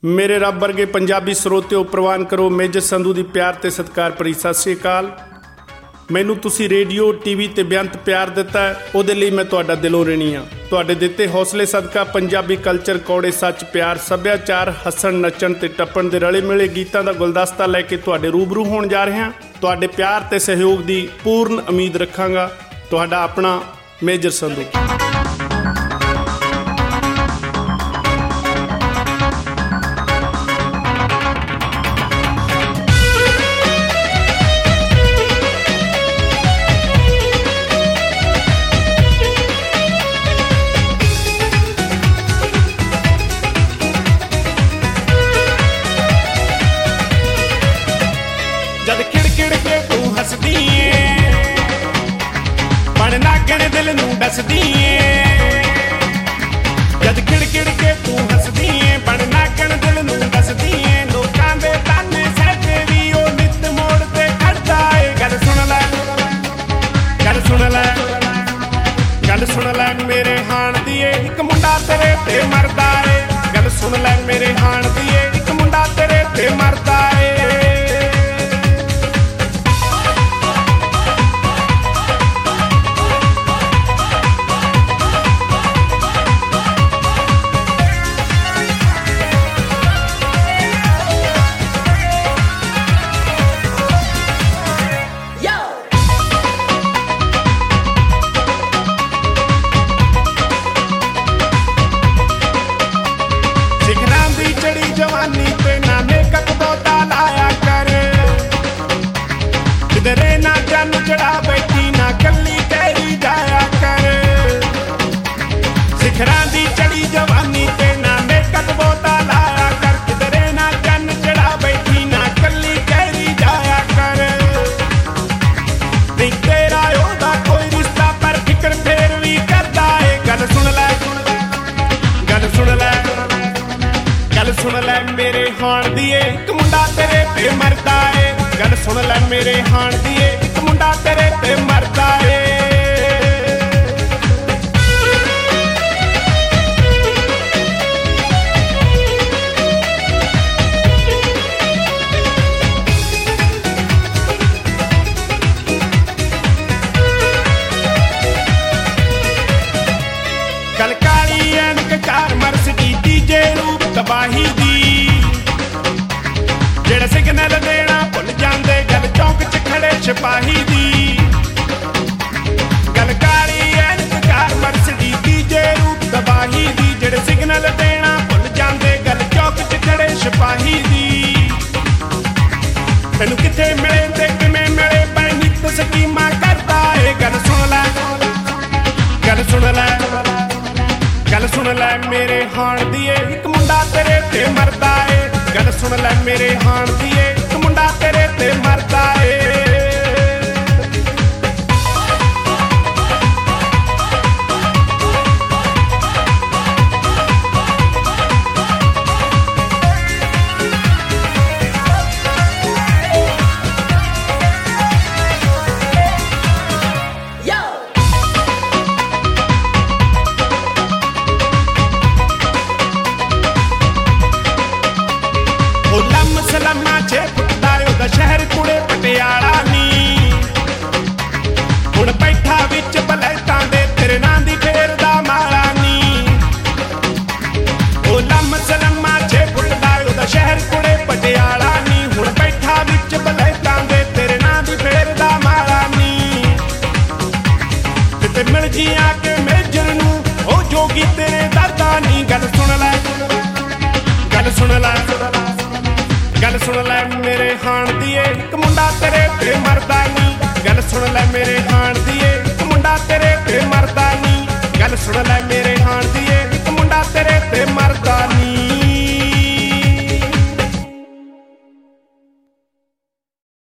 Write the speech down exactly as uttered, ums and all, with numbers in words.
मेरे रब वर्गे पंजाबी ਸਰੋਤਿਓ ਪ੍ਰਵਾਨ ਕਰੋ ਮੇਜਰ ਸੰਧੂ ਦੀ ਪਿਆਰ ਤੇ ਸਤਿਕਾਰ ਭਰੀ ਸਤਿ ਸ਼੍ਰੀ ਅਕਾਲ। ਮੈਨੂੰ ਤੁਸੀਂ ਰੇਡੀਓ ਟੀਵੀ ਤੇ ਬੇਅੰਤ ਪਿਆਰ ਦਿੱਤਾ, ਉਹਦੇ ਲਈ ਮੈਂ ਤੁਹਾਡਾ ਦਿਲੋਂ ਰਿਣੀ ਹਾਂ। ਤੁਹਾਡੇ ਦਿੱਤੇ ਹੌਸਲੇ ਸਦਕਾ ਪੰਜਾਬੀ ਕਲਚਰ, ਕੌੜੇ ਸੱਚ, ਪਿਆਰ, ਸੱਭਿਆਚਾਰ, ਹੱਸਣ, ਨੱਚਣ ਤੇ ਟੱਪਣ ਦੇ ਰਲੇ ਮਿਲੇ ਗੀਤਾਂ ਦਾ ਗੁਲਦਸਤਾ ਲੈ ਕੇ ਤੁਹਾਡੇ ਰੂਬਰੂ ਹੋਣ ਜਾ ਰਿਹਾ ਹਾਂ। ਤੁਹਾਡੇ ਪਿਆਰ ਤੇ ਸਹਿਯੋਗ ਦੀ ਪੂਰਨ ਉਮੀਦ ਰੱਖਾਂਗਾ। ਤੁਹਾਡਾ ਆਪਣਾ ਮੇਜਰ ਸੰਧੂ। जद खिड़ खिड़ के तू हसदी बन नागण दिल नू दसदी। जद खिड़ खिड़ के तू हसदी बन नागण दिल नू दसदी। लोकां दे ताने सहके भी ओ नित मोड़ ते खड़दा ए। गल सुन लै गल सुन लै गल सुन लै मेरे हाण दी इक मुंडा तेरे ते मरदा ए। गल सुन लै मेरे हाण दी इक मुंडा तेरे ते मरदा ए। जवानी पे ना मेकअप बोता लाया कर, किधरे ना जन चढ़ा बैठी ना कली तेरी जाया कर। सिखरा दी चढ़ी जवानी पे ना मेकअप बोता लाया कर, किधरे ना जन चढ़ा बैठी ना कली तेरी जाया कर। नहीं तेरा ओदा कोई रिश्ता पर फिक्र फेर भी करदा है। गल सुन लै गल सुन लै गल सुन लै मेरे हाण दी इक मुंडा तेरे ते मरदा ए। गल सुन लै मेरे हाण दी इक मुंडा तेरे ते मरदा ए। गल काली ऐनक कार मरसदी डीजे रूप तबाही दी। जेड़ा सिग्नल देना भुल जांदे गल चौक च खड़े सिपाही दी। गल काली ऐनक कार मरसदी डीजे रूप तबाही दी। जेड़े सिग्नल देना भुल जांदे गल चौक च खड़े सिपाही दी। तैनू किथे मिले ते किवें मिले पर नित स्कीमां करदा ए। गल सुन लै गल सुन लै गल सुन लै मेरे हाण दी इक मुंडा तेरे ते मरदा ए। गल सुन लै मेरे हाण दी इक मुंडा तेरे ते मरदा ए। सलामा छे फुटदा ओदा शहर कुड़े पटियाला नी। हुण बैठा विच बलैतां दे तेरे नां दी फेरदा माला नी। ओ लम सलामा छे फुटदा ओदा शहर कुड़े पटियाला नी। हुण बैठा विच बलैतां दे तेरे नां दी फेरदा माला नी। किते मिल जी आके मेजर नू ओ जोगी तेरे दरदा नी। गल सुन लै गल सुन लै गल सुन लै मेरे हाण दी इक मुंडा तेरे ते मरदा नी। गल सुन लै मेरे हाण दी इक मुंडा तेरे ते मरदा